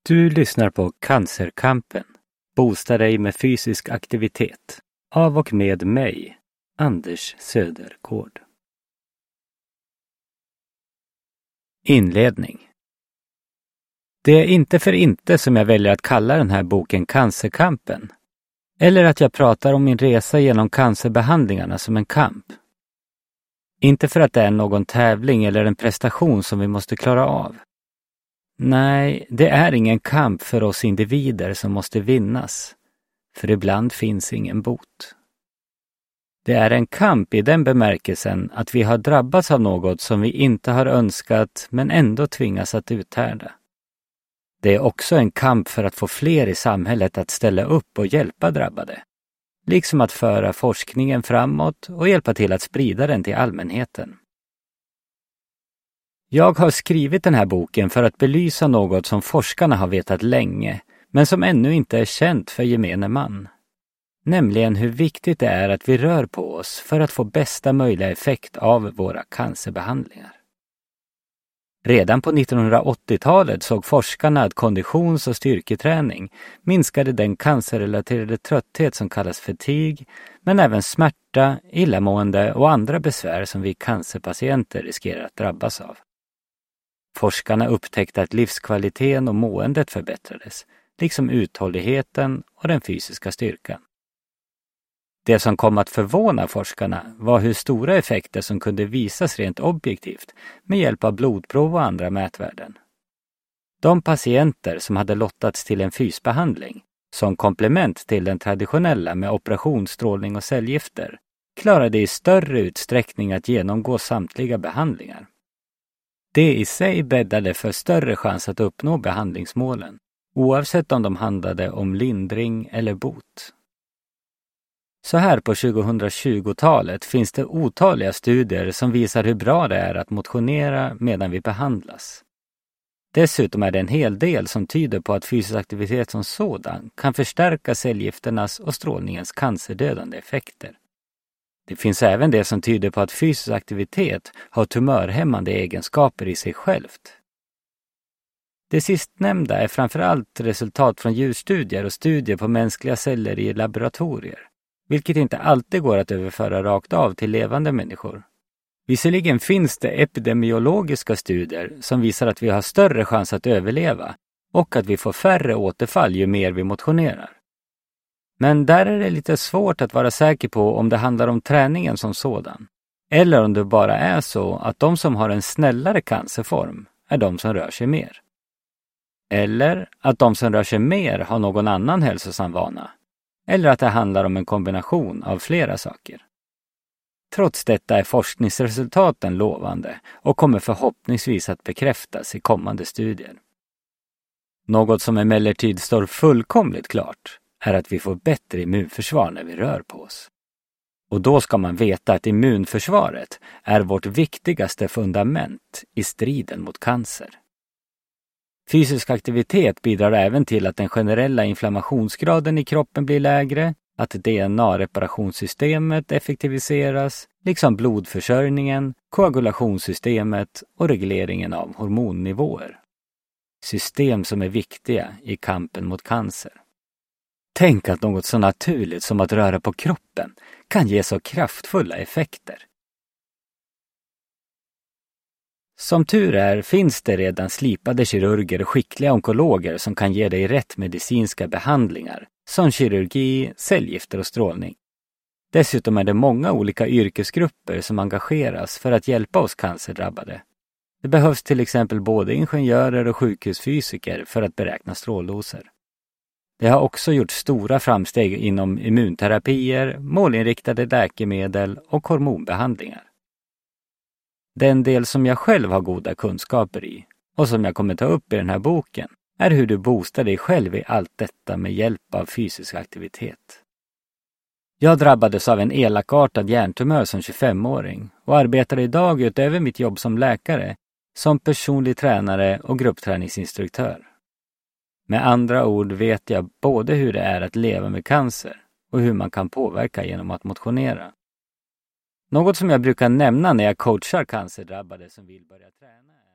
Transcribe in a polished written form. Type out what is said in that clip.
Du lyssnar på Cancerkampen. Boosta dig med fysisk aktivitet. Av och med mig, Anders Södergård. Inledning. Det är inte för inte som jag väljer att kalla den här boken Cancerkampen. Eller att jag pratar om min resa genom cancerbehandlingarna som en kamp. Inte för att det är någon tävling eller en prestation som vi måste klara av. Nej, det är ingen kamp för oss individer som måste vinnas. För ibland finns ingen bot. Det är en kamp i den bemärkelsen att vi har drabbats av något som vi inte har önskat men ändå tvingas att uthärda. Det är också en kamp för att få fler i samhället att ställa upp och hjälpa drabbade. Liksom att föra forskningen framåt och hjälpa till att sprida den till allmänheten. Jag har skrivit den här boken för att belysa något som forskarna har vetat länge, men som ännu inte är känt för gemene man. Nämligen hur viktigt det är att vi rör på oss för att få bästa möjliga effekt av våra cancerbehandlingar. Redan på 1980-talet såg forskarna att konditions- och styrketräning minskade den cancerrelaterade trötthet som kallas fatigue, men även smärta, illamående och andra besvär som vi cancerpatienter riskerar att drabbas av. Forskarna upptäckte att livskvaliteten och måendet förbättrades, liksom uthålligheten och den fysiska styrkan. Det som kom att förvåna forskarna var hur stora effekter som kunde visas rent objektivt med hjälp av blodprov och andra mätvärden. De patienter som hade lottats till en fysbehandling, som komplement till den traditionella med operation, strålning och cellgifter, klarade i större utsträckning att genomgå samtliga behandlingar. Det i sig bäddade för större chans att uppnå behandlingsmålen, oavsett om de handlade om lindring eller bot. Så här på 2020-talet finns det otaliga studier som visar hur bra det är att motionera medan vi behandlas. Dessutom är det en hel del som tyder på att fysisk aktivitet som sådan kan förstärka cellgifternas och strålningens cancerdödande effekter. Det finns även det som tyder på att fysisk aktivitet har tumörhämmande egenskaper i sig självt. Det sistnämnda är framförallt resultat från djurstudier och studier på mänskliga celler i laboratorier, vilket inte alltid går att överföra rakt av till levande människor. Visserligen finns det epidemiologiska studier som visar att vi har större chans att överleva och att vi får färre återfall ju mer vi motionerar. Men där är det lite svårt att vara säker på om det handlar om träningen som sådan. Eller om det bara är så att de som har en snällare cancerform är de som rör sig mer. Eller att de som rör sig mer har någon annan hälsosam vana. Eller att det handlar om en kombination av flera saker. Trots detta är forskningsresultaten lovande och kommer förhoppningsvis att bekräftas i kommande studier. Något som emellertid står fullkomligt klart är att vi får bättre immunförsvar när vi rör på oss. Och då ska man veta att immunförsvaret är vårt viktigaste fundament i striden mot cancer. Fysisk aktivitet bidrar även till att den generella inflammationsgraden i kroppen blir lägre, att DNA-reparationssystemet effektiviseras, liksom blodförsörjningen, koagulationssystemet och regleringen av hormonnivåer. System som är viktiga i kampen mot cancer. Tänk att något så naturligt som att röra på kroppen kan ge så kraftfulla effekter. Som tur är finns det redan slipade kirurger och skickliga onkologer som kan ge dig rätt medicinska behandlingar, som kirurgi, cellgifter och strålning. Dessutom är det många olika yrkesgrupper som engageras för att hjälpa oss cancerdrabbade. Det behövs till exempel både ingenjörer och sjukhusfysiker för att beräkna stråldoser. Det har också gjort stora framsteg inom immunterapier, målinriktade läkemedel och hormonbehandlingar. Den del som jag själv har goda kunskaper i och som jag kommer ta upp i den här boken är hur du boostar dig själv i allt detta med hjälp av fysisk aktivitet. Jag drabbades av en elakartad hjärntumör som 25-åring och arbetar idag utöver mitt jobb som läkare som personlig tränare och gruppträningsinstruktör. Med andra ord vet jag både hur det är att leva med cancer och hur man kan påverka genom att motionera. Något som jag brukar nämna när jag coachar cancerdrabbade som vill börja träna är